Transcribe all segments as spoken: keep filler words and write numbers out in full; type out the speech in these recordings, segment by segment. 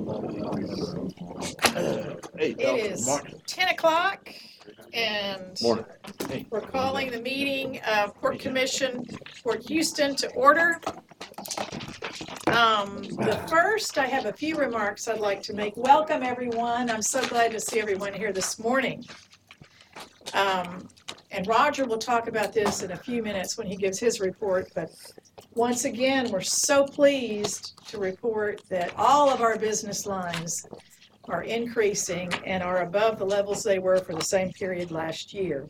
Hey, It is ten o'clock, and Morning. Hey. we're calling the meeting of Port Commission, Port Houston to order. Um, the first, I have a few remarks I'd like to make. Welcome, everyone. I'm so glad to see everyone here this morning. Um, and Roger will talk about this in a few minutes when he gives his report, but once again, we're so pleased to report that all of our business lines are increasing and are above the levels they were for the same period last year.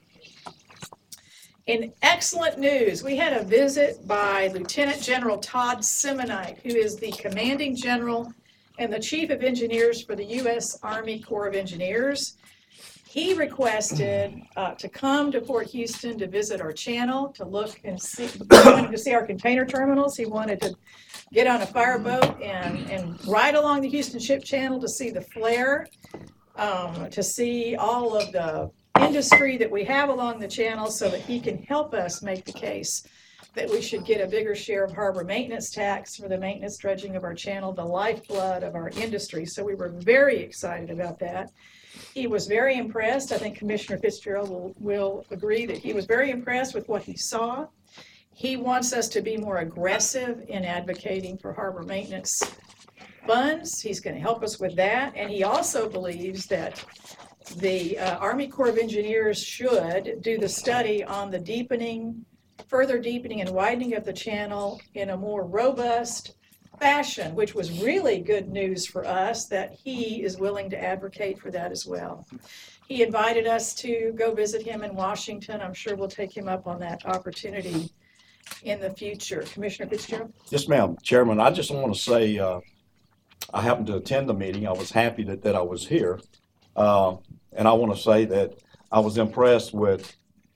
In excellent news, we had a visit by Lieutenant General Todd Simonite, who is the Commanding General and the Chief of Engineers for the U S Army Corps of Engineers. He requested uh, to come to Port Houston to visit our channel, to look and see, he wanted to see our container terminals. He wanted to get on a fireboat and, and ride along the Houston Ship Channel to see the flare, um, to see all of the industry that we have along the channel so that he can help us make the case that we should get a bigger share of harbor maintenance tax for the maintenance dredging of our channel, the lifeblood of our industry. So we were very excited about that. He was very impressed. I think Commissioner Fitzgerald will, will agree that he was very impressed with what he saw. He wants us to be more aggressive in advocating for harbor maintenance funds. He's going to help us with that. And he also believes that the uh, Army Corps of Engineers should do the study on the deepening, further deepening and widening of the channel in a more robust fashion, which was really good news for us that he is willing to advocate for that as well. He invited us to go visit him in Washington. I'm sure we'll take him up on that opportunity in the future. Commissioner Fitzgerald? Yes, ma'am. Chairman, I just want to say uh, I happened to attend the meeting. I was happy that, that I was here. Uh, and I want to say that I was impressed with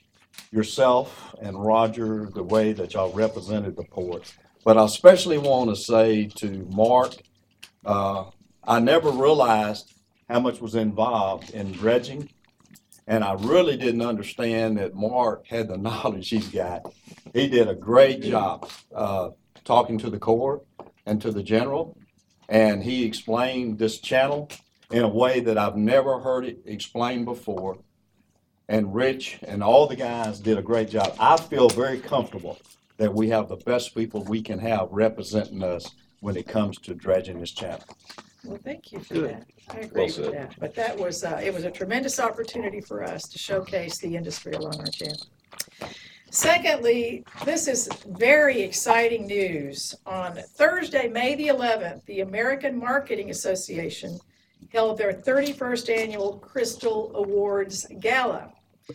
yourself and Roger, the way that y'all represented the port. But I especially want to say to Mark, uh, I never realized how much was involved in dredging. And I really didn't understand that Mark had the knowledge he's got. He did a great job uh, talking to the Corps and to the General. And he explained this channel in a way that I've never heard it explained before. And Rich and all the guys did a great job. I feel very comfortable that we have the best people we can have representing us when it comes to dredging this channel. Well, thank you for Good. that. I agree well with that. But that was, uh, it was a tremendous opportunity for us to showcase the industry along our channel. Secondly, this is very exciting news. On Thursday, May the eleventh, the American Marketing Association held their thirty-first annual Crystal Awards Gala.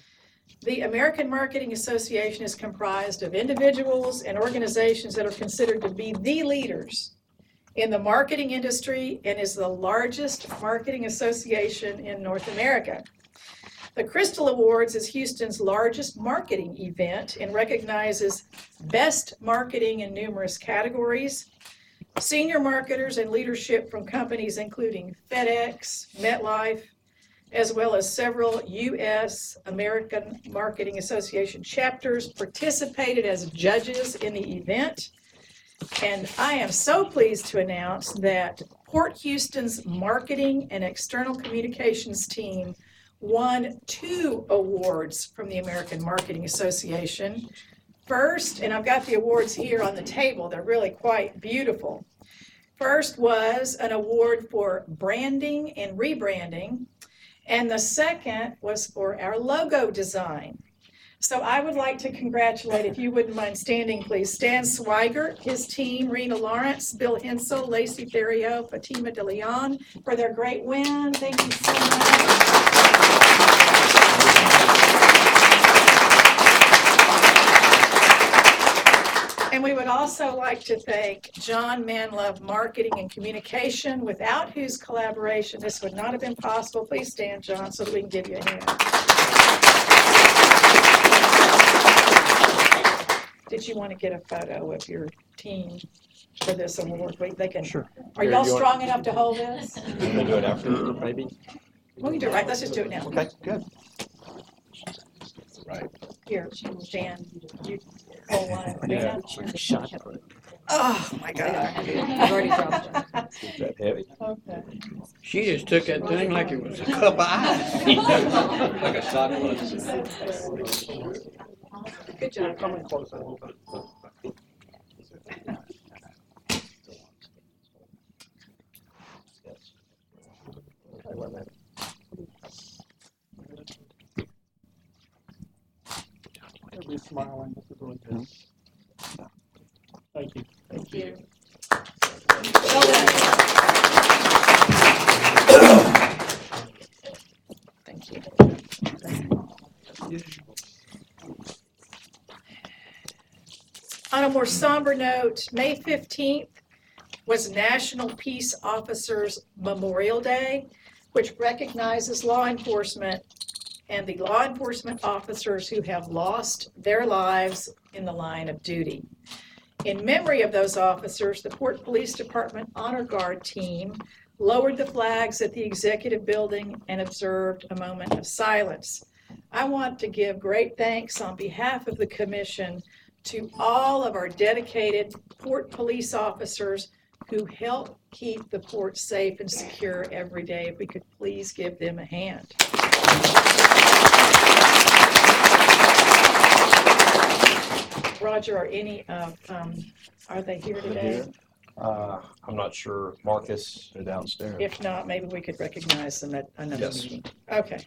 The American Marketing Association is comprised of individuals and organizations that are considered to be the leaders in the marketing industry and is the largest marketing association in North America. The Crystal Awards is Houston's largest marketing event and recognizes best marketing in numerous categories. Senior marketers and leadership from companies including FedEx, MetLife, as well as several U S American Marketing Association chapters participated as judges in the event. And I am so pleased to announce that Port Houston's marketing and external communications team won two awards from the American Marketing Association. First, and I've got the awards here on the table, they're really quite beautiful. First was an award for branding and rebranding, and the second was for our logo design. So I would like to congratulate, if you wouldn't mind standing, please, Stan Swigert, his team, Rena Lawrence, Bill Hensel, Lacey Theriot, Fatima De Leon, for their great win. Thank you so much. And we would also like to thank John Manlove, Marketing and Communication, without whose collaboration this would not have been possible. Please stand, John, so that we can give you a hand. Did you want to get a photo of your team for this award? Wait, they can. Sure. Are y'all strong want... enough to hold this? Can we do it after, maybe? We can do it right. Let's just do it now. Okay, good. Right. Here, Jan, you hold one. Yeah. Shot. Oh, my God. I've already dropped it. Is that heavy? Okay. She just took that thing like it was a cup of ice. Like a shot glass. Good job. Come in closer. Everybody's smiling. This is really good. Thank you. Thank you. Well done. Thank you. On a more somber note, May fifteenth was National Peace Officers Memorial Day, which recognizes law enforcement and the law enforcement officers who have lost their lives in the line of duty. In memory of those officers, the Port Police Department Honor Guard team lowered the flags at the Executive Building and observed a moment of silence. I want to give great thanks on behalf of the Commission to all of our dedicated Port Police officers who help keep the port safe and secure every day. If we could please give them a hand. Roger, are any of, um, are they here today? Uh, I'm not sure. Marcus, they're downstairs. If not, maybe we could recognize them at another Yes. meeting. Okay.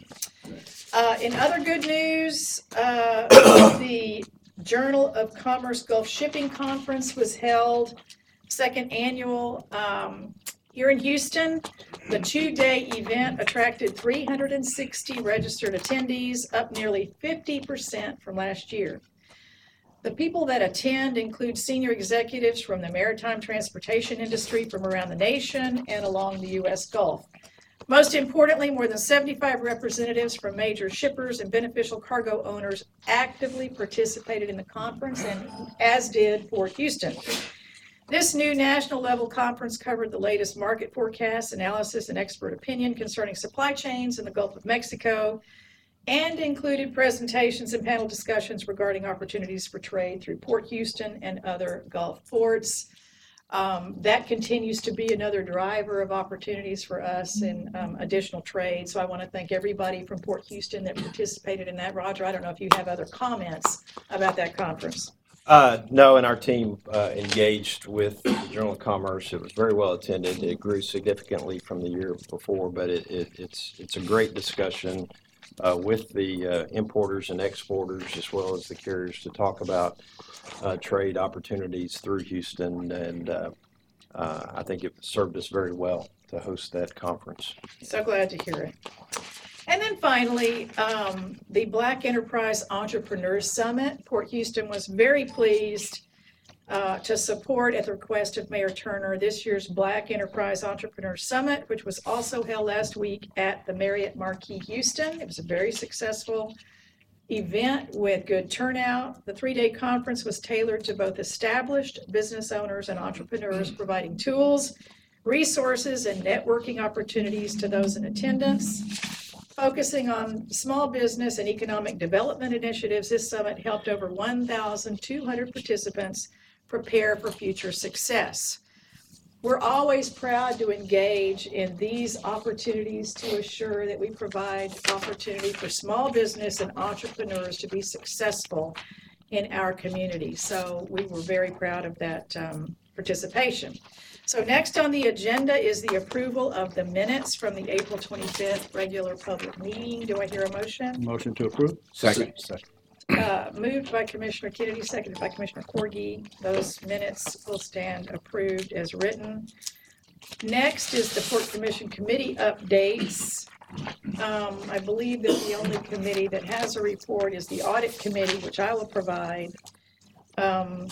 Uh, in other good news, uh, the Journal of Commerce Gulf Shipping Conference was held, second annual, um, here in Houston. The two-day event attracted three hundred sixty registered attendees, up nearly fifty percent from last year. The people that attend include senior executives from the maritime transportation industry from around the nation and along the U S Gulf. Most importantly, more than seventy-five representatives from major shippers and beneficial cargo owners actively participated in the conference, and as did Port Houston. This new national level conference covered the latest market forecasts, analysis, and expert opinion concerning supply chains in the Gulf of Mexico, and included presentations and panel discussions regarding opportunities for trade through Port Houston and other Gulf ports. Um, that continues to be another driver of opportunities for us in um, additional trade. So I want to thank everybody from Port Houston that participated in that. Roger, I don't know if you have other comments about that conference. Uh, no, and our team uh, engaged with the Journal of Commerce. It was very well attended. It grew significantly from the year before, but it, it, it's it's a great discussion uh, with the uh, importers and exporters as well as the carriers to talk about uh, trade opportunities through Houston, and uh, uh, I think it served us very well to host that conference. So glad to hear it. And then finally, um, the Black Enterprise Entrepreneurs Summit. Port Houston was very pleased uh, to support, at the request of Mayor Turner, this year's Black Enterprise Entrepreneurs Summit, which was also held last week at the Marriott Marquis Houston. It was a very successful event with good turnout. The three-day conference was tailored to both established business owners and entrepreneurs, providing tools, resources, and networking opportunities to those in attendance. Focusing on small business and economic development initiatives, this summit helped over one thousand two hundred participants prepare for future success. We're always proud to engage in these opportunities to assure that we provide opportunity for small business and entrepreneurs to be successful in our community. So we were very proud of that um, participation. So next on the agenda is the approval of the minutes from the April twenty-fifth regular public meeting. Do I hear a motion? Motion to approve? Second. Uh, moved by Commissioner Kennedy, seconded by Commissioner Corgi. Those minutes will stand approved as written. Next is the Port Commission committee updates. Um, I believe that the only committee that has a report is the audit committee, which I will provide. Um,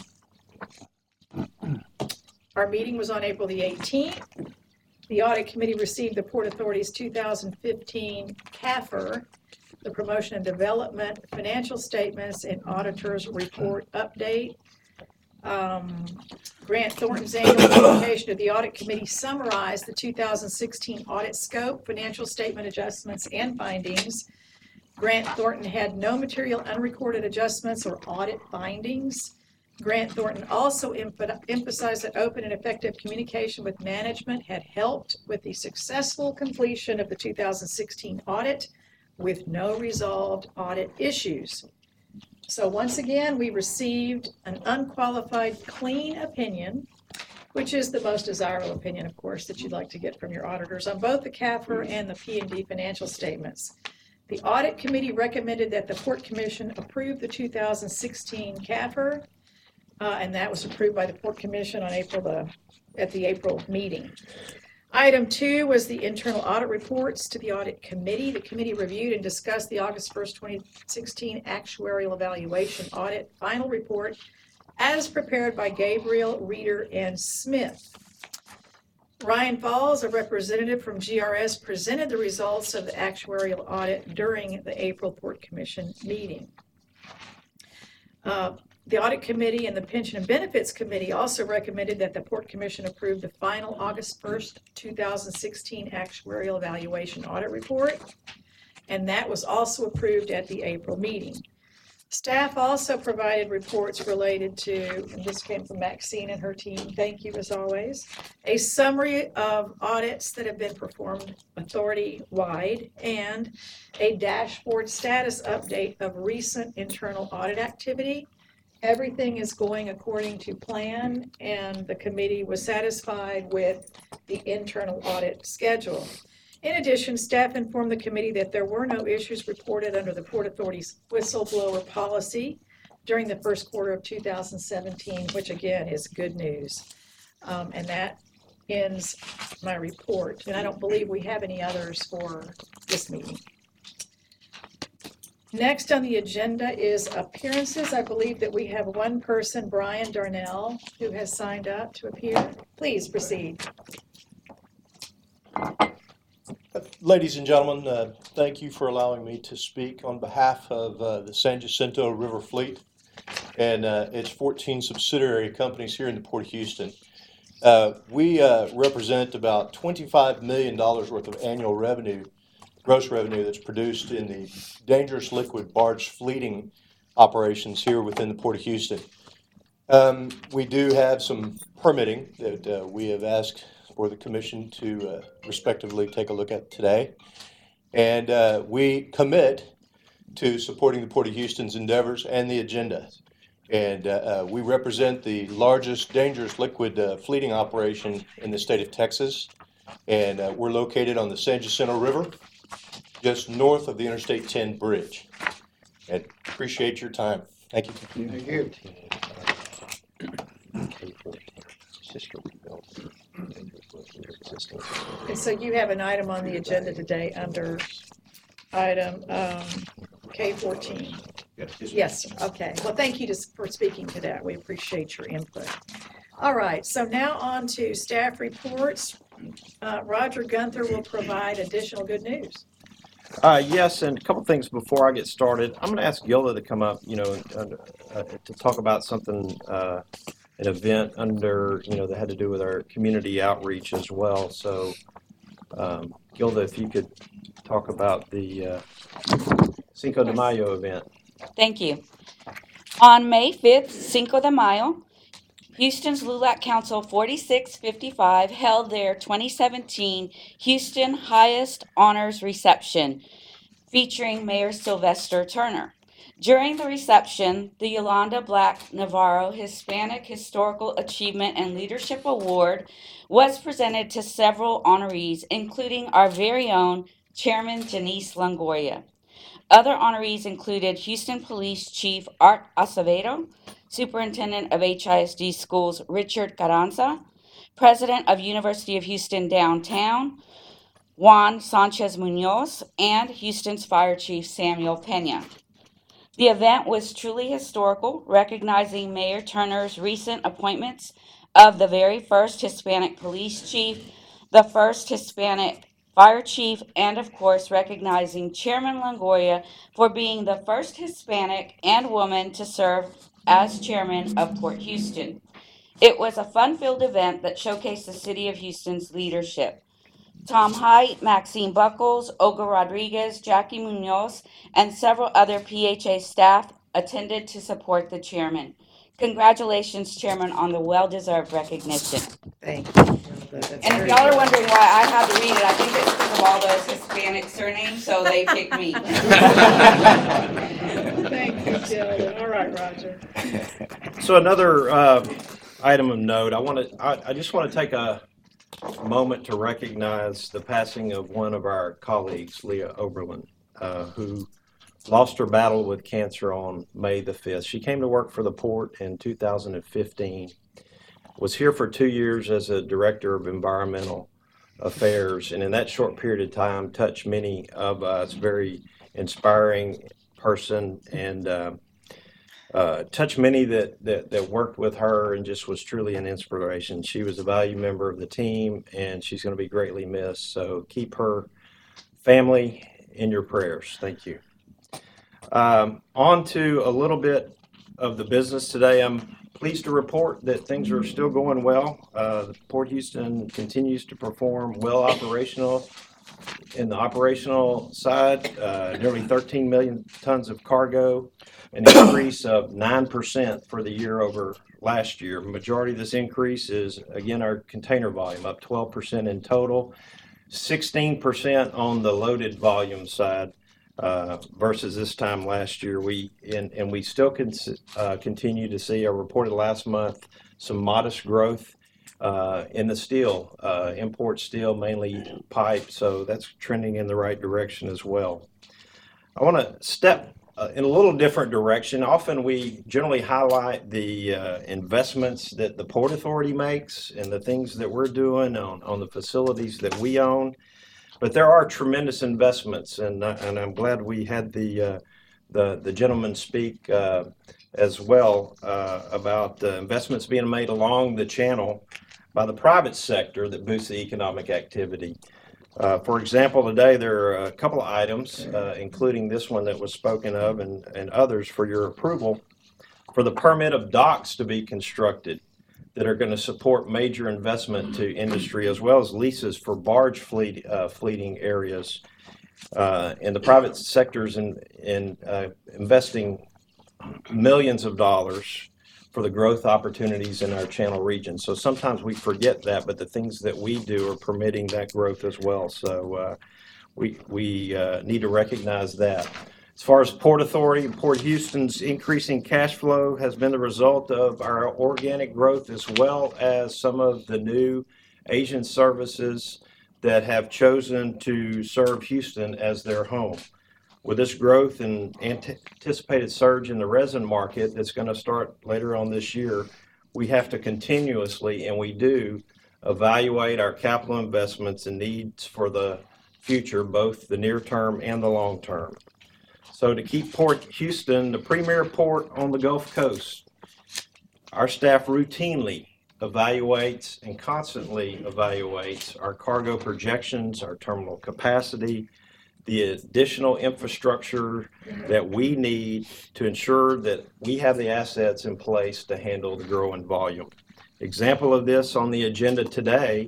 Our meeting was on April the eighteenth. The audit committee received the Port Authority's two thousand fifteen C A F R, the Promotion and Development Financial Statements and Auditor's Report Update. Um, Grant Thornton's annual presentation of the audit committee summarized the two thousand sixteen audit scope, financial statement adjustments, and findings. Grant Thornton had no material unrecorded adjustments or audit findings. Grant Thornton also emph- emphasized that open and effective communication with management had helped with the successful completion of the two thousand sixteen audit with no resolved audit issues. So once again, we received an unqualified, clean opinion, which is the most desirable opinion, of course, that you'd like to get from your auditors on both the C A F R and the P and D financial statements. The audit committee recommended that the Port Commission approve the two thousand sixteen C A F R, uh, and that was approved by the Port Commission on April the, at the April meeting. Item two was the internal audit reports to the audit committee. The committee reviewed and discussed the August first, twenty sixteen actuarial evaluation audit final report as prepared by Gabriel, Reeder, and Smith. Ryan Falls, a representative from G R S, presented the results of the actuarial audit during the April Port Commission meeting. Uh, The Audit Committee and the Pension and Benefits Committee also recommended that the Port Commission approve the final August first, two thousand sixteen actuarial evaluation audit report, and that was also approved at the April meeting. Staff also provided reports related to, and this came from Maxine and her team, thank you as always, a summary of audits that have been performed authority-wide and a dashboard status update of recent internal audit activity. Everything is going according to plan, and the committee was satisfied with the internal audit schedule. In addition, staff informed the committee that there were no issues reported under the Port Authority's whistleblower policy during the first quarter of two thousand seventeen, which again is good news. Um, and that ends my report. And I don't believe we have any others for this meeting. Next on the agenda is appearances. I believe that we have one person, Brian Darnell, who has signed up to appear. Please proceed. Ladies and gentlemen, uh, thank you for allowing me to speak on behalf of uh, the San Jacinto River Fleet and uh, its fourteen subsidiary companies here in the Port of Houston. Uh, we uh, represent about twenty-five million dollars worth of annual revenue, gross revenue that's produced in the dangerous liquid barge fleeting operations here within the Port of Houston. Um, we do have some permitting that uh, we have asked for the commission to uh, respectively take a look at today. And uh, we commit to supporting the Port of Houston's endeavors and the agenda. And uh, uh, we represent the largest dangerous liquid uh, fleeting operation in the state of Texas. And uh, we're located on the San Jacinto River, just north of the Interstate ten bridge. And appreciate your time. Thank you. Thank you. And so you have an item on the agenda today under item um, K fourteen. Yes, okay. Well, thank you just for speaking to that. We appreciate your input. All right, so now on to staff reports. Uh, Roger Gunther will provide additional good news. Uh, yes, and a couple things before I get started. I'm going to ask Gilda to come up, you know, uh, uh, to talk about something, uh, an event under, you know, that had to do with our community outreach as well. So, um, Gilda, if you could talk about the uh, Cinco de Mayo event. Thank you. On May fifth, Cinco de Mayo, Houston's L U L A C Council forty-six fifty-five held their twenty seventeen Houston Highest Honors Reception featuring Mayor Sylvester Turner. During the reception, the Yolanda Black Navarro Hispanic Historical Achievement and Leadership Award was presented to several honorees, including our very own Chairman Janice Longoria. Other honorees included Houston Police Chief Art Acevedo, Superintendent of H I S D Schools Richard Carranza, President of University of Houston Downtown Juan Sanchez Munoz, and Houston's Fire Chief Samuel Pena. The event was truly historical, recognizing Mayor Turner's recent appointments of the very first Hispanic police chief, the first Hispanic fire chief, and of course recognizing Chairman Longoria for being the first Hispanic and woman to serve as chairman of Port Houston. It was a fun-filled event that showcased the city of Houston's leadership. Tom Height, Maxine Buckles, Olga Rodriguez, Jackie Munoz, and several other P H A staff attended to support the chairman. Congratulations, Chairman, on the well-deserved recognition. Thank you. That's And very if y'all are good. wondering why I had to read it, I think it's because of all those Hispanic surnames, so they picked me. Thank you, Sheldon. All right, Roger. So another uh, item of note, I want to, I, I just want to take a moment to recognize the passing of one of our colleagues, Leah Oberlin, uh, who lost her battle with cancer on May the fifth. She came to work for the port in two thousand fifteen, was here for two years as a director of environmental affairs, and in that short period of time touched many of us. Very inspiring person, and uh, uh, touched many that, that, that worked with her, and just was truly an inspiration. She was a valued member of the team, and she's going to be greatly missed. So keep her family in your prayers. Thank you. Um, on to a little bit of the business today. I'm pleased to report that things are still going well. Uh, the Port Houston continues to perform well operational. In the operational side, uh, nearly thirteen million tons of cargo, an increase of nine percent for the year over last year. Majority of this increase is, again, our container volume, up twelve percent in total, sixteen percent on the loaded volume side. Uh, versus this time last year, we and, and we still can uh, continue to see. I reported last month some modest growth uh, in the steel, uh, import steel, mainly pipe. So that's trending in the right direction as well. I want to step uh, in a little different direction. Often we generally highlight the uh, investments that the Port Authority makes and the things that we're doing on, on the facilities that we own. But there are tremendous investments, and uh, and I'm glad we had the uh, the the gentleman speak uh, as well uh, about the investments being made along the channel by the private sector that boosts the economic activity. Uh, for example, today there are a couple of items, uh, including this one that was spoken of, and and others for your approval, for the permit of docks to be constructed that are going to support major investment to industry, as well as leases for barge fleet uh, fleeting areas. Uh, and the private sector's in, in uh, investing millions of dollars for the growth opportunities in our channel region. So sometimes we forget that, but the things that we do are permitting that growth as well. So uh, we, we uh, need to recognize that. As far as Port Authority, Port Houston's increasing cash flow has been the result of our organic growth, as well as some of the new Asian services that have chosen to serve Houston as their home. With this growth and anticipated surge in the resin market that's going to start later on this year, we have to continuously, and we do, evaluate our capital investments and needs for the future, both the near term and the long term. So to keep Port Houston the premier port on the Gulf Coast, our staff routinely evaluates and constantly evaluates our cargo projections, our terminal capacity, the additional infrastructure that we need to ensure that we have the assets in place to handle the growing volume. Example of this on the agenda today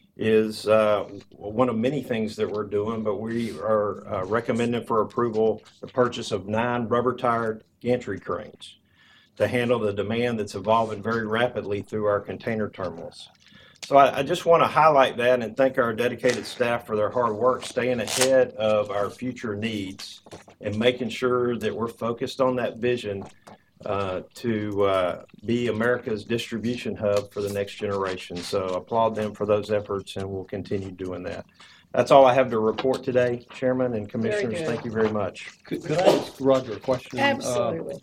is uh, one of many things that we're doing, but we are uh, recommending for approval the purchase of nine rubber-tired gantry cranes to handle the demand that's evolving very rapidly through our container terminals. So I, I just want to highlight that and thank our dedicated staff for their hard work, staying ahead of our future needs and making sure that we're focused on that vision uh, to uh, be America's distribution hub for the next generation. So applaud them for those efforts, and we'll continue doing that. That's all I have to report today, Chairman and Commissioners. good. Thank you very much. Could, could I ask Roger a question? Uh, Absolutely.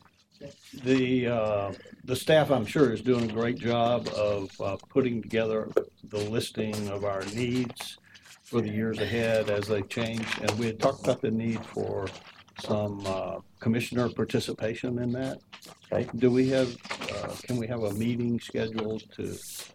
The, uh, the staff, I'm sure, is doing a great job of uh, putting together the listing of our needs for the years ahead as they change. And we had talked about the need for some uh, commissioner participation in that. Okay. Do we have, uh, can we have a meeting scheduled to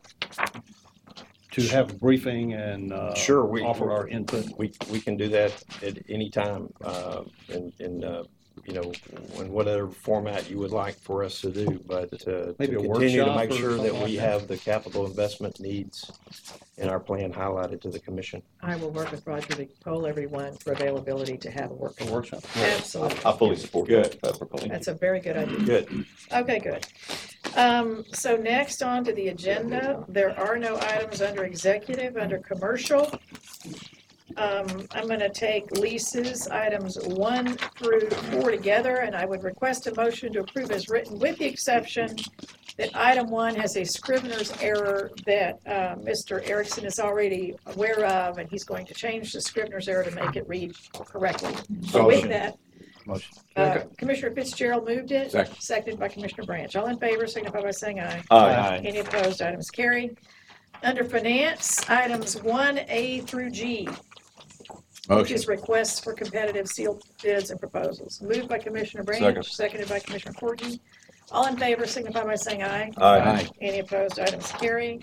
to have a briefing and uh, Sure, we- offer our input? We, we can do that at any time, uh, and, and uh, you know, in whatever format you would like for us to do, but uh, to Maybe a continue to workshop make or sure that something we like that. have the capital investment needs in our plan highlighted to the commission. I will work with Roger to poll everyone for availability to have a A workshop. workshop. Absolutely. I fully support Good. that proposal. That's a very good idea. Good. Okay, good. Um, so next on to the agenda, there are no items under executive, under commercial. Um, I'm gonna take leases, items one through four together, and I would request a motion to approve as written, with the exception that item one has a scrivener's error that, uh, Mister Erickson is already aware of, and he's going to change the scrivener's error to make it read correctly. So with Motion. that, Motion. uh, Commissioner Fitzgerald moved it. Second. Seconded by Commissioner Branch. All in favor, signify by saying aye. Aye. Any opposed, items carried. Under finance, items one A through G, which Motion. is requests for competitive sealed bids and proposals. Moved by Commissioner Branch, Second. seconded by Commissioner Corky. All in favor, signify by saying aye. Aye. Any opposed, items carry.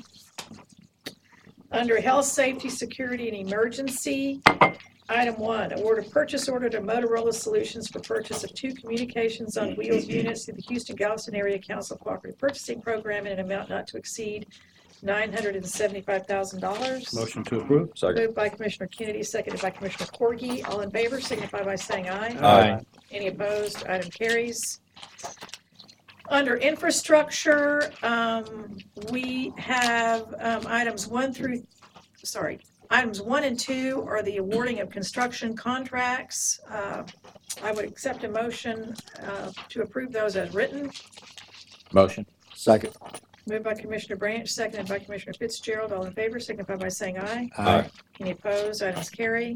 Under health, safety, security, and emergency, item one, award a purchase order to Motorola Solutions for purchase of two communications on wheels units through the Houston Galveston Area Council Cooperative Purchasing Program in an amount not to exceed nine hundred and seventy-five thousand dollars. Motion to approve. Second. Moved by Commissioner Kennedy, seconded by Commissioner Corgi. All in favor, signify by saying aye. Aye. Any opposed? Item carries. Under infrastructure, um, we have, um, items one through, sorry, items one and two are the awarding of construction contracts. Uh, I would accept a motion, uh, to approve those as written. Motion. Second. Moved by Commissioner Branch, seconded by Commissioner Fitzgerald. All in favor, signify by saying aye. Aye. Any opposed? Items carry.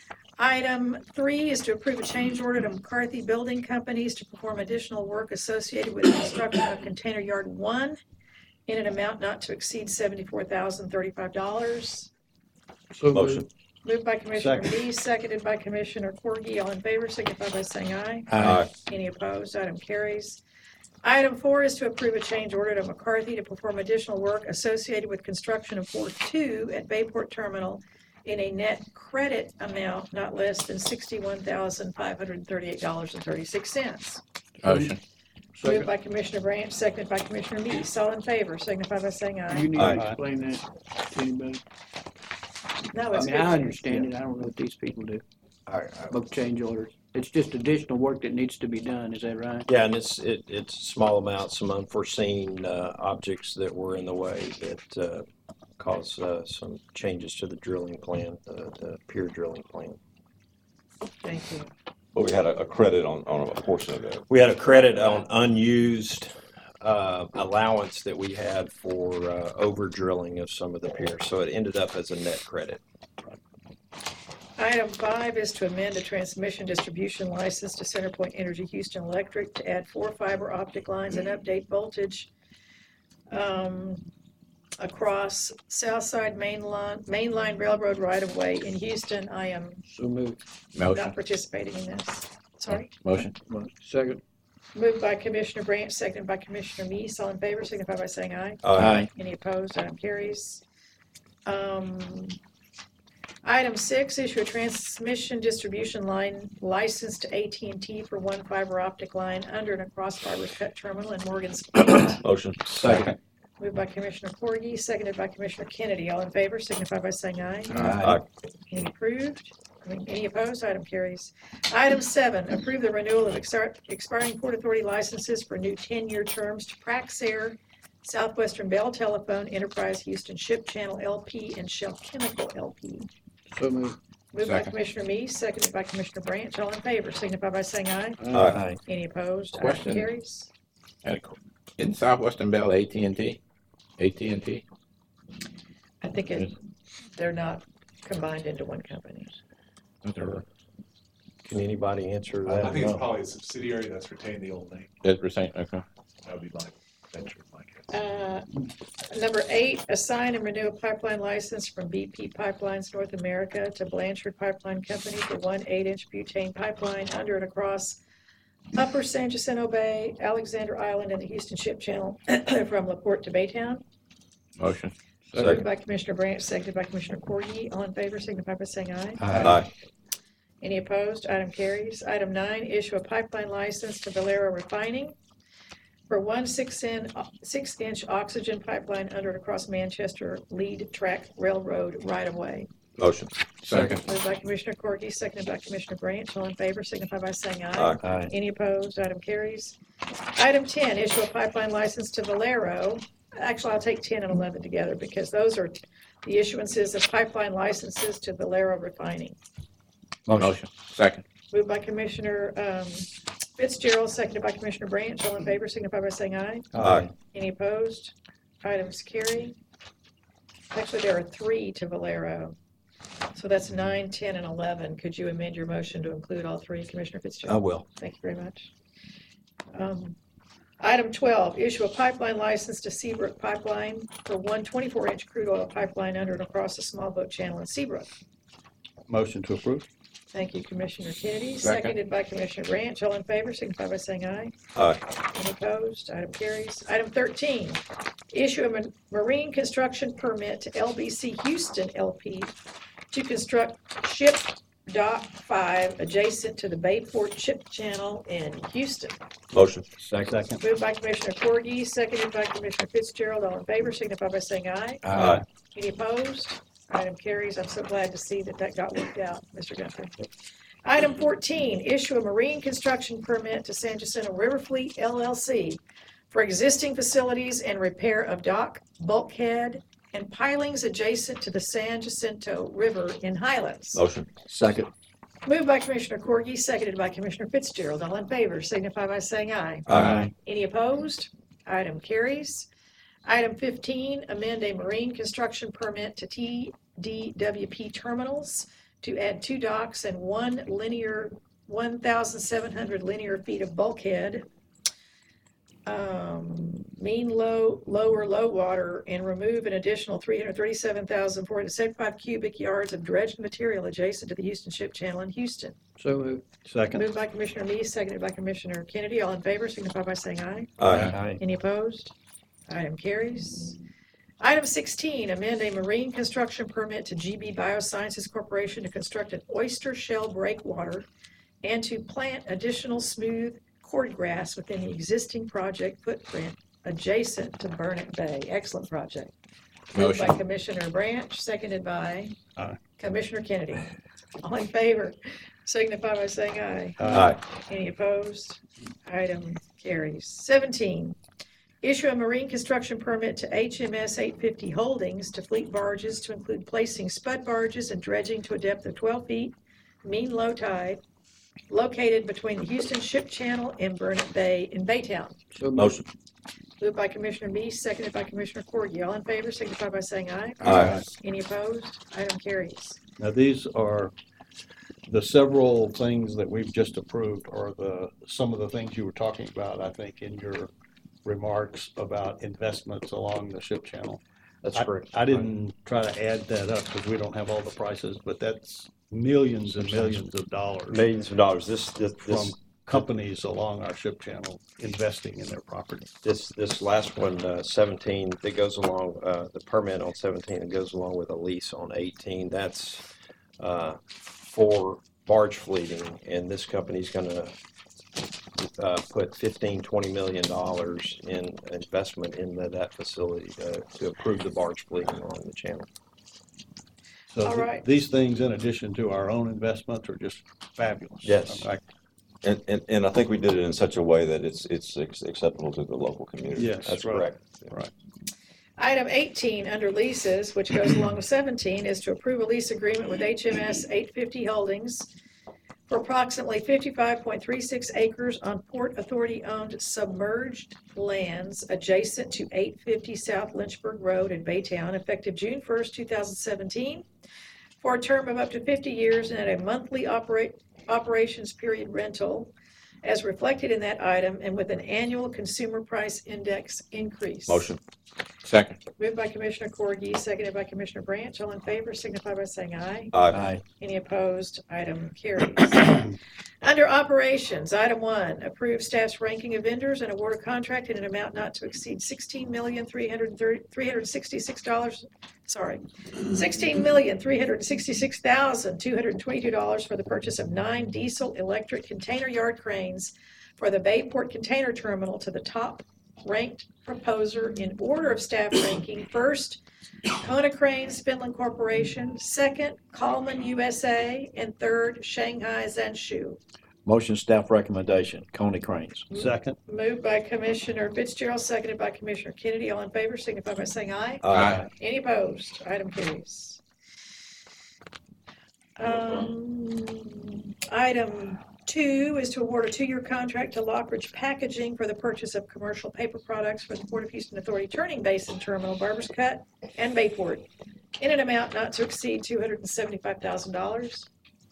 Item three is to approve a change order to McCarthy Building Companies to perform additional work associated with the construction of Container Yard One in an amount not to exceed seventy-four thousand thirty-five dollars. So Motion. Moved by Commissioner Second. Lee, seconded by Commissioner Corgi. All in favor, signify by saying aye. Aye. Any opposed? Item carries. Item four is to approve a change order to McCarthy to perform additional work associated with construction of Port Two at Bayport Terminal in a net credit amount not less than sixty-one thousand five hundred thirty-eight dollars and thirty-six cents. Motion. Moved Second. by Commissioner Branch, seconded by Commissioner Meese. All in favor, signify by saying aye. You need Aye. to explain that to anybody. No, I it's mean, good. I understand it, I don't know what these people do, All right. book change orders. It's just additional work that needs to be done, is that right? Yeah, and it's, it, it's small amounts, some unforeseen, uh, objects that were in the way that, uh, caused, uh, some changes to the drilling plan, uh, the pier drilling plan. Thank you. But we had a, a credit on, on a portion of that. We had a credit on unused, uh, allowance that we had for, uh, over drilling of some of the piers, so it ended up as a net credit. Item five is to amend a transmission distribution license to CenterPoint Energy Houston Electric to add four fiber optic lines and update voltage um, across Southside Main Line, Main Line Railroad right-of-way in Houston. I am So moved. not participating in this. Sorry. Motion. Second. Moved by Commissioner Branch, seconded by Commissioner Meese. All in favor, signify by saying aye. Aye. Any opposed? Item carries. Um, Item six, issue a transmission distribution line license to A T and T for one fiber optic line under and across fiber cut terminal in Morgan's Point. Motion. Second. Moved by Commissioner Corgi, seconded by Commissioner Kennedy. All in favor, signify by saying aye. Aye. Any approved? I mean, any opposed? Item carries. Item seven, approve the renewal of exar- expiring Port Authority licenses for new ten-year terms to Praxair, Southwestern Bell Telephone, Enterprise Houston Ship Channel L P, and Shell Chemical L P. So moved. Moved by Second. Commissioner Meese, seconded by Commissioner Branch. All in favor, signify by saying aye. Aye. Any opposed? Item Question. carries. In Southwestern Bell, A T and T? A T and T? I think it, they're not combined into one company. Can anybody answer I that? think it's No. probably a subsidiary that's retained the old name. That's percent, okay. That would be my venture, my guess. Uh, Number eight, assign and renew a pipeline license from B P Pipelines North America to Blanchard Pipeline Company for one eight-inch butane pipeline under and across Upper San Jacinto Bay, Alexander Island, and the Houston Ship Channel from LaPorte to Baytown. Motion. Moved by Commissioner Branch, seconded by Commissioner Corgi. All in favor, signify by saying aye. Aye. Any opposed? Item carries. Item nine, issue a pipeline license to Valero Refining for one six-inch six-inch oxygen pipeline under and across Manchester Lead Track Railroad right-of-way. Motion. Second. Moved by Commissioner Corky, seconded by Commissioner Branch. All in favor, signify by saying aye. Aye. Any opposed? Item carries. Item ten, issue a pipeline license to Valero. Actually, I'll take ten and eleven together because those are the issuances of pipeline licenses to Valero Refining. Motion. Second. Moved by Commissioner um, Fitzgerald, seconded by Commissioner Branch. All in favor, signify by saying aye. Aye. Any opposed? Items carry. Actually, there are three to Valero. So that's nine, ten, and eleven. Could you amend your motion to include all three, Commissioner I Fitzgerald? will. Thank you very much. Um, Item twelve, issue a pipeline license to Seabrook Pipeline for one twenty-four inch crude oil pipeline under and across the Small Boat Channel in Seabrook. Motion to approve? Thank you, Commissioner Kennedy, Second. seconded by Commissioner Branch. All in favor, signify by saying aye. Aye. Any opposed? Item carries. Item thirteen, issue a ma- marine construction permit to L B C Houston L P to construct ship dock five adjacent to the Bayport Ship Channel in Houston. Motion. Second. Moved by Commissioner Corgi, seconded by Commissioner Fitzgerald. All in favor, signify by saying aye. Aye. Any opposed? Item carries. I'm so glad to see that that got worked out, Mister Gunther. Item fourteen, issue a marine construction permit to San Jacinto River Fleet L L C for existing facilities and repair of dock, bulkhead, and pilings adjacent to the San Jacinto River in Highlands. Motion. Second. Moved by Commissioner Corgi, seconded by Commissioner Fitzgerald. All in favor, signify by saying aye. Aye. Any opposed? Item carries. Item fifteen, amend a marine construction permit to T D W P Terminals to add two docks and one linear, one thousand seven hundred linear feet of bulkhead, um, mean low, lower low water, and remove an additional three hundred thirty-seven thousand four hundred seventy-five cubic yards of dredged material adjacent to the Houston Ship Channel in Houston. So moved. Second. Moved by Commissioner Mee, seconded by Commissioner Kennedy. All in favor, signify by saying aye. Aye. Any opposed? Item carries. Item sixteen, amend a marine construction permit to G B Biosciences Corporation to construct an oyster shell breakwater and to plant additional smooth cordgrass within the existing project footprint adjacent to Burnett Bay. Excellent project. Moved by Motion. Commissioner Branch, seconded by Aye. Commissioner Kennedy. All in favor, signify by saying aye. Aye. Any opposed? Item carries. seventeen, issue a marine construction permit to H M S eight fifty Holdings to fleet barges to include placing spud barges and dredging to a depth of twelve feet, mean low tide, located between the Houston Ship Channel and Burnett Bay in Baytown. So moved. Motion. Moved by Commissioner Mee, seconded by Commissioner Corgi. All in favor, signify by saying aye. Aye. Any opposed? Item carries. Now, these are the several things that we've just approved are the, some of the things you were talking about, I think, in your remarks about investments along the ship channel. That's I- correct. I didn't try to add that up because we don't have all the prices, but that's millions and millions of dollars Millions of dollars. This, this, from this, companies along our ship channel investing in their property. this, this last one, uh, seventeen, that goes along, uh, the permit on seventeen, that goes along with a lease on eighteen. That's, uh, for barge fleeting, and this company's gonna, uh, put fifteen, twenty million dollars in investment in that, that facility, uh, to improve the barge fleeting along the channel. So All th- right. these things, in addition to our own investments, are just fabulous. Yes. I- And, and, and I think we did it in such a way that it's, it's acceptable to the local community. Yes, That's right. correct. Right. Item eighteen, under leases, which goes along with seventeen, is to approve a lease agreement with H M S eight fifty Holdings for approximately fifty-five point three six acres on Port Authority-owned submerged lands adjacent to eight fifty South Lynchburg Road in Baytown, effective June first, two thousand seventeen, for a term of up to fifty years and at a monthly operate, operations period rental as reflected in that item and with an annual consumer price index increase. Motion. Second. Moved by Commissioner Corgi, seconded by Commissioner Branch. All in favor signify by saying aye. Aye. Any opposed? Item carries. Under operations, item one, approve staff's ranking of vendors and award a contract in an amount not to exceed sixteen million, three hundred sixty-six dollars, sorry, sixteen million, three hundred sixty-six thousand, two hundred twenty-two dollars for the purchase of nine diesel electric container yard cranes for the Bayport Container Terminal to the top ranked proposer in order of staff ranking. First, Kona Cranes Finland Corporation. Second, Coleman U S A. And third, Shanghai Zanshu. Motion staff recommendation, Coney Cranes. Second. Moved by Commissioner Fitzgerald, seconded by Commissioner Kennedy. All in favor signify by saying aye. Aye. Any opposed? Item carries. Um, item two is to award a two-year contract to Lockridge Packaging for the purchase of commercial paper products for the Port of Houston Authority Turning Basin Terminal, Barbers Cut, and Bayport in an amount not to exceed two hundred seventy-five thousand dollars.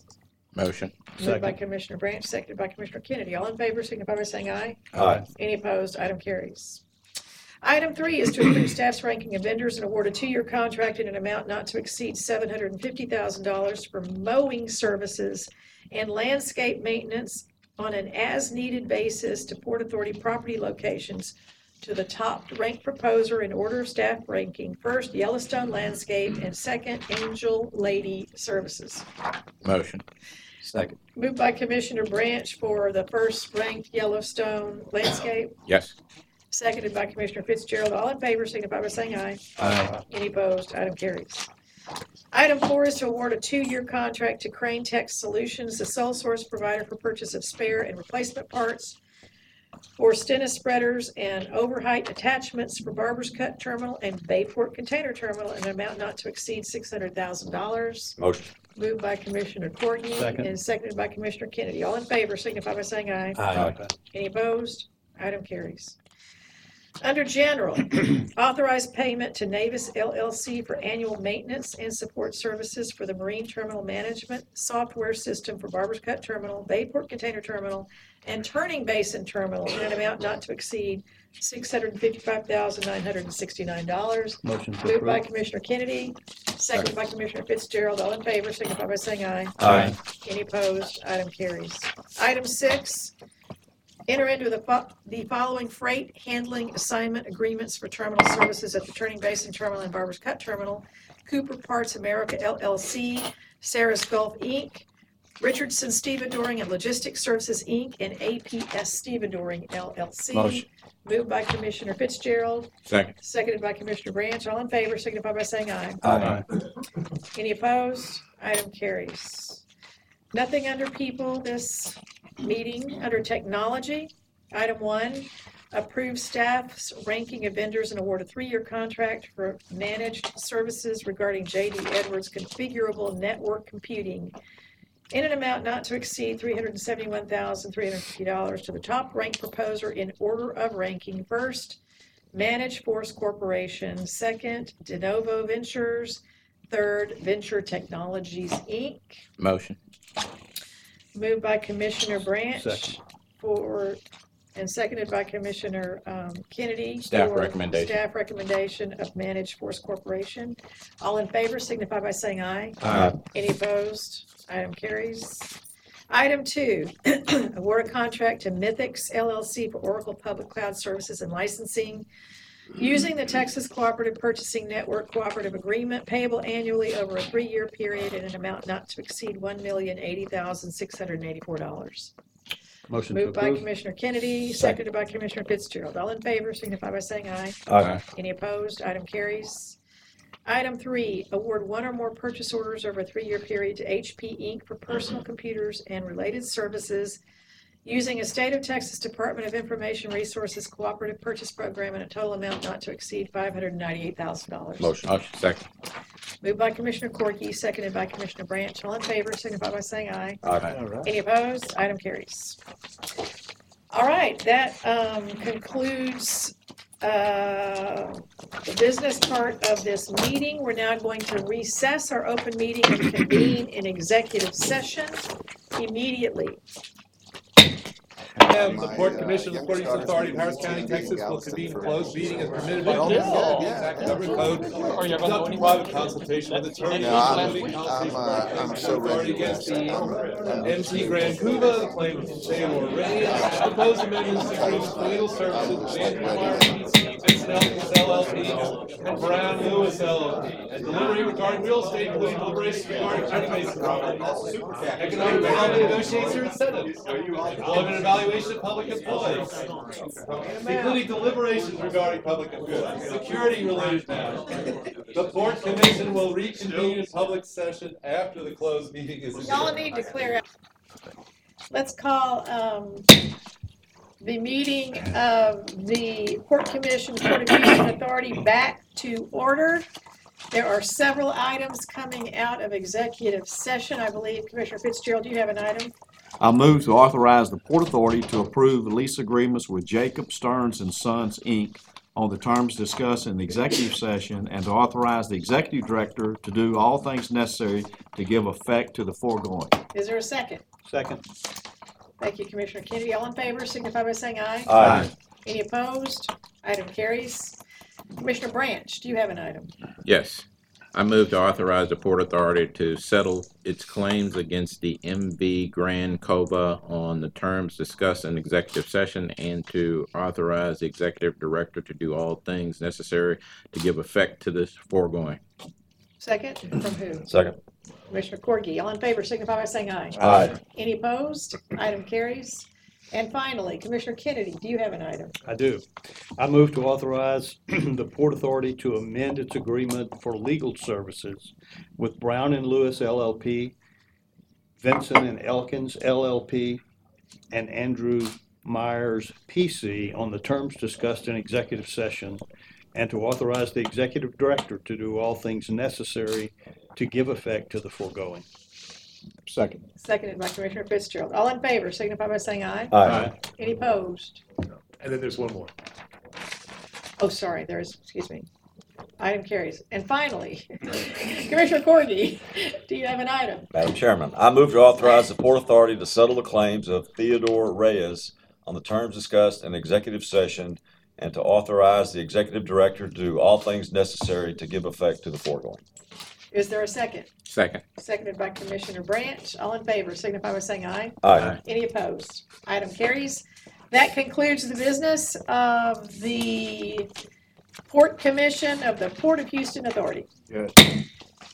Motion. Moved by Second. Commissioner Branch, seconded by Commissioner Kennedy. All in favor signify by saying aye. Aye. Any opposed? Item carries. Item three is to approve staff's ranking of vendors and award a two-year contract in an amount not to exceed seven hundred fifty thousand dollars for mowing services and landscape maintenance on an as-needed basis to Port Authority property locations to the top-ranked proposer in order of staff ranking. First, Yellowstone Landscape, and second, Angel Lady Services. Motion. Second. Moved by Commissioner Branch for the first-ranked Yellowstone Landscape. Yes. Seconded by Commissioner Fitzgerald. All in favor signify by saying aye. Aye. Any opposed? Item carries. Item four is to award a two-year contract to Crane Tech Solutions, the sole source provider for purchase of spare and replacement parts for Stennis spreaders and overheight attachments for Barbers Cut Terminal and Bayport Container Terminal in an amount not to exceed six hundred thousand dollars. Motion. Moved by Commissioner Corgi Second. and seconded by Commissioner Kennedy. All in favor signify by saying aye. Aye. Any opposed? Item carries. Under general, authorized payment to Navis L L C for annual maintenance and support services for the Marine Terminal Management Software System for Barbers Cut Terminal, Bayport Container Terminal, and Turning Basin Terminal in an amount not to exceed six hundred fifty-five thousand nine hundred sixty-nine dollars. Motion to Moved by approve. Commissioner Kennedy, seconded by Commissioner Fitzgerald. All in favor signify by saying aye. Aye. Any opposed? Item carries. Item six, enter into the, fo- the following freight handling assignment agreements for terminal services at the Turning Basin Terminal and Barbers Cut Terminal. Cooper Parts America L L C, Sarah's Gulf Incorporated, Richardson Stevedoring and Logistics Services Incorporated, and A P S Stevedoring L L C. Motion. Moved by Commissioner Fitzgerald, Second. seconded by Commissioner Branch. All in favor signify by saying aye. Aye. Any opposed? Item carries. Nothing under people this meeting. Under technology, item one, approve staff's ranking of vendors and award a three-year contract for managed services regarding J D Edwards configurable network computing in an amount not to exceed three hundred seventy-one thousand three hundred fifty dollars to the top-ranked proposer in order of ranking. First, Managed Force Corporation. Second, De Novo Ventures. Third, Venture Technologies, Incorporated. Motion. Moved by Commissioner Branch Second. for, and seconded by Commissioner um, Kennedy. Staff for recommendation. Staff recommendation of Managed Force Corporation. All in favor signify by saying aye. Aye. Any opposed? Item carries. Item two, award a contract to Mythix L L C for Oracle Public Cloud Services and Licensing using the Texas Cooperative Purchasing Network Cooperative Agreement payable annually over a three-year period in an amount not to exceed one million eighty thousand six hundred eighty-four dollars. Motion to Moved by approve. Commissioner Kennedy, seconded by Commissioner Fitzgerald. All in favor signify by saying aye. Aye. Any opposed? Item carries. Item three, award one or more purchase orders over a three-year period to H P Incorporated for personal computers and related services using a State of Texas Department of Information Resources Cooperative Purchase Program in a total amount not to exceed five hundred ninety-eight thousand dollars. Motion. Motion. Second. Moved by Commissioner Corky, seconded by Commissioner Branch. All in favor signify by saying aye. Aye. Any opposed? Item carries. All right, that um, concludes uh, the business part of this meeting. We're now going to recess our open meeting and convene in executive session immediately. p.m. the Port Commission of the Port Houston Authority of Harris County, Texas will convene a closed meeting as permitted by Open Government Code. Conduct private consultation with attorneys. No, I'm- including I'm, consultation uh, with I'm the so authority ready to against rest. the I'm- I'm- M T Grand Cuba, the claim of Theodore Ray, proposed amendments to agreements for legal services, Van Meyer P C, Vincent Elkins L L P, and Brown Lewis L L P, and delivery regarding real estate, including deliberations regarding Attorney Mason property, economic development negotiations or incentives, employment evaluation of public employees, including deliberations regarding public employees, security-related matters. The Port Commission will reconvene in public session after the closed meeting is adjourned. Y'all need to clear out. Let's call um, the meeting of the Port Commission, Port of Houston Authority back to order. There are several items coming out of executive session. I believe, Commissioner Fitzgerald, you have an item? I move to authorize the Port Authority to approve the lease agreements with Jacob Stearns and Sons, Incorporated on the terms discussed in the executive session, and to authorize the executive director to do all things necessary to give effect to the foregoing. Is there a second? Second. Thank you, Commissioner Kennedy. All in favor, signify by saying aye. Aye. Any opposed? Item carries. Commissioner Branch, do you have an item? Yes. I move to authorize the Port Authority to settle its claims against the M V Grand Cova on the terms discussed in executive session, and to authorize the executive director to do all things necessary to give effect to this foregoing. Second, from who? Second. Commissioner Corgi. All in favor, signify by saying aye. Aye. Any opposed? Item carries. And finally, Commissioner Kennedy, do you have an item? I do. I move to authorize the Port Authority to amend its agreement for legal services with Brown and Lewis L L P, Vincent and Elkins L L P, and Andrew Myers P C on the terms discussed in executive session, and to authorize the executive director to do all things necessary to give effect to the foregoing. Second. Seconded by Commissioner Fitzgerald. All in favor, signify by saying aye. Aye. Any opposed? And then there's one more. Oh, sorry, there's, excuse me. Item carries. And finally, Commissioner Corgi, do you have an item? Madam Chairman, I move to authorize the Port Authority to settle the claims of Theodore Reyes on the terms discussed in executive session, and to authorize the executive director to do all things necessary to give effect to the foregoing. Is there a second? Second. Seconded by Commissioner Branch. All in favor, signify by saying aye. Aye. Any opposed? Item carries. That concludes the business of the Port Commission of the Port of Houston Authority. Good.